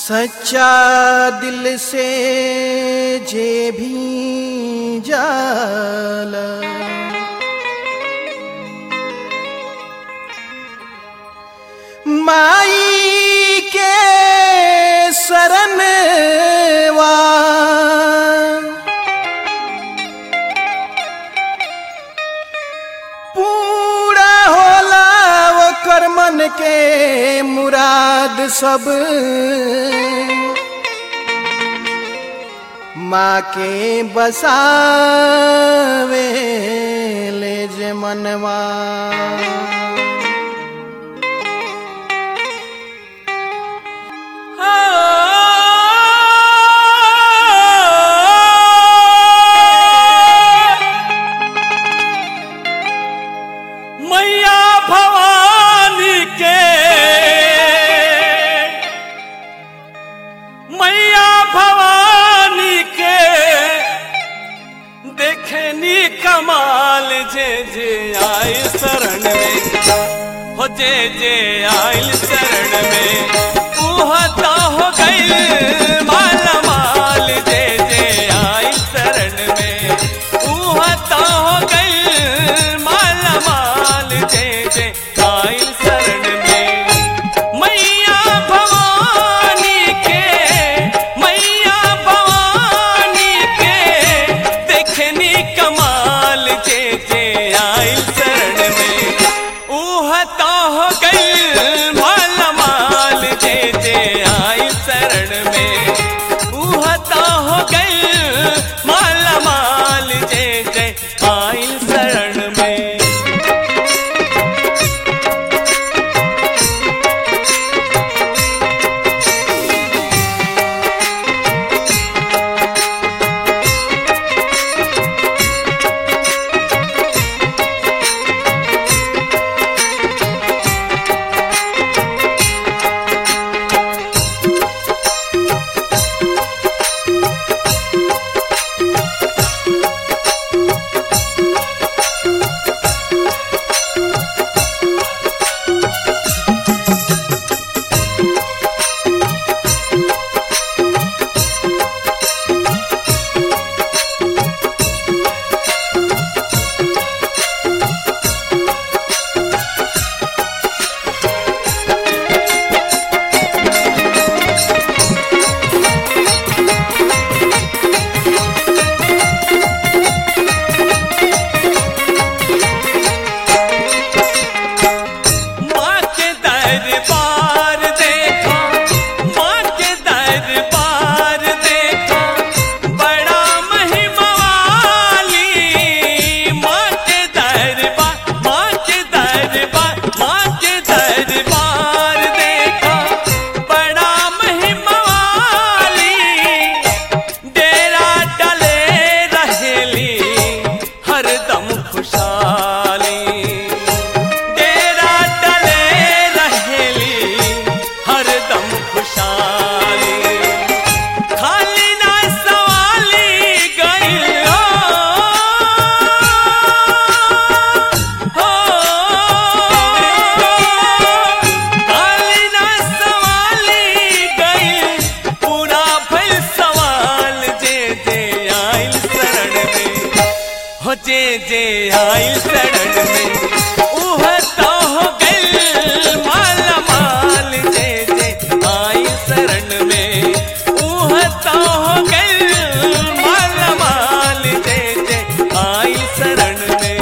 सच्चा दिल से जे भी जाला माई के शरणवा पूरा होला वो कर्मन के मुराद सब माँ के बसावे ले जे मनवा। मैया भवानी के देखनी कमाल जे जे आए शरण में हो जे जे आयल शरण में उहता हो गई माला माल जे जे आयल शरण में उहता हो गई माला माल जे जे आयल शरण में। मैया भवानी के देखनी कमाल जे जे आयल शरण में उहता हो गई माला माल जे जे आयल शरण में उहता हो गई माला माल जे जे आयल शरण में। जे जे आयल शरण में उहता हो गई माला माल जे जे आयल शरण में उहता हो गई माला माल जे जे आयल शरण में।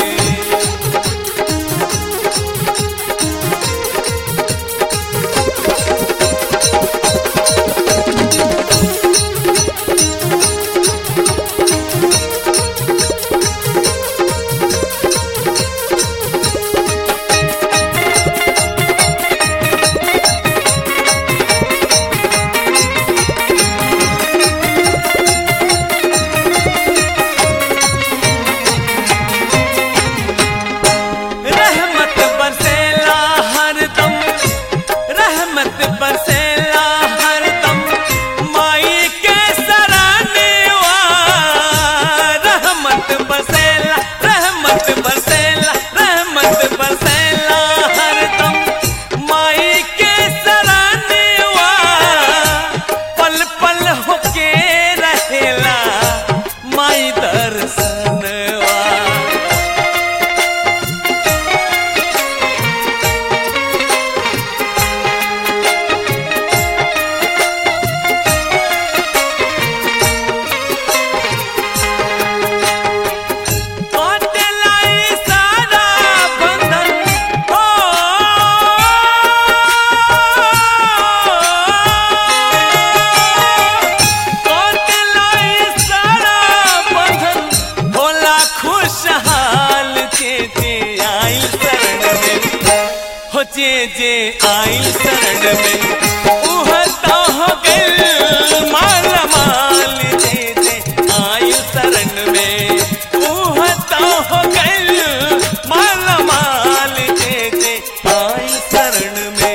शरण में उह तो हो गइल माला माल जे जे आइल शरण में उह तो हो गइल माला माल जे जे आइल शरण में।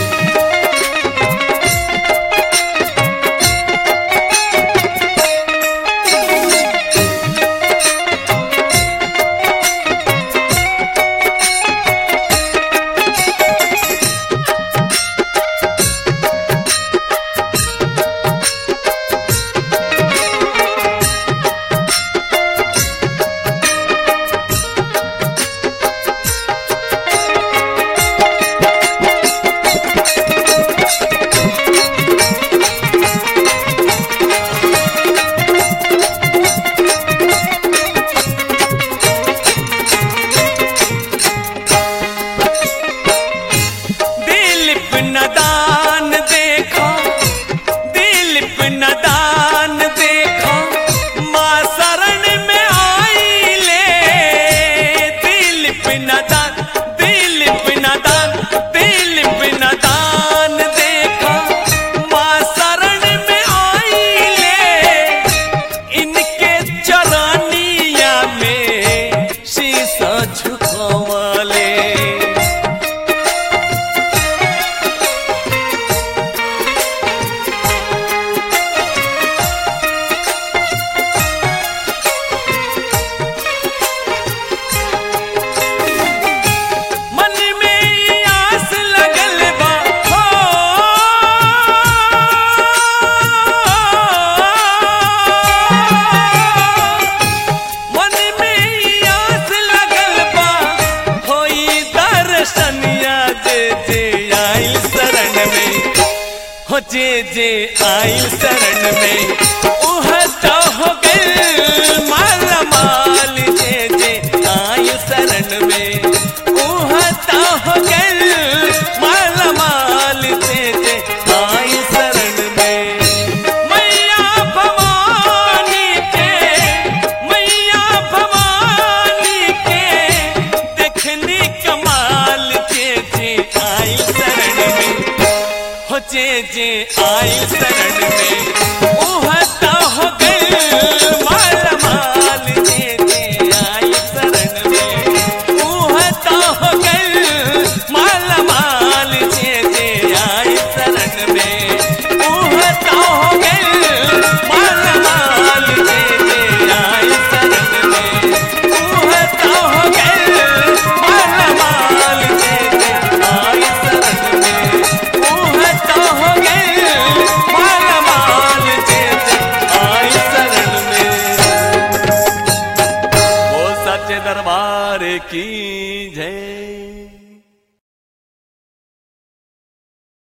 जे जे आइल शरण में उह तो हो गइल माला माल जे जे आइल शरण में उह तो हो गइल माला माल जे जे आइल शरण में। मैया भवानी के देखनी कमाल जे जे आइल शरण में जे जे आइल शरण में उह तो हो गइल माला माल जे जे आइल शरण में उह तो हो गइल माला माल जे जे आइल शरण में उह तो हो गइल माला माल जे जे आइल शरण में उह तो हो गइल माला माल जे जे आइल शरण में उह तो हो गइल माला माल जे जे आइल शरण में। वो सच्चे दरबार की जय।